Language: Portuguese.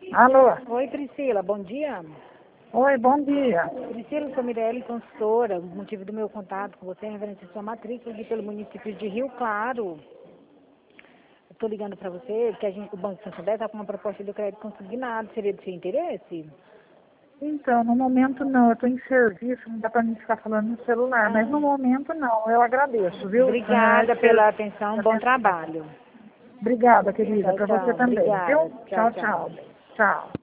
Alô? Oi, Priscila, bom dia. Oi, bom dia. Priscila, sou Mirelle, consultora. O motivo do meu contato com você é referente à sua matrícula aqui pelo município de Rio Claro. Estou ligando para você porque o Banco Santander está com uma proposta de crédito consignado. Seria de seu interesse? Então, no momento não, eu estou em serviço, não dá para mim ficar falando no celular, mas no momento não, eu agradeço, viu? Obrigada pela atenção, bom trabalho. Obrigada, querida, Tchau, para você tchau. também, Obrigada. viu? Tchau, Tchau, tchau. tchau. Tchau.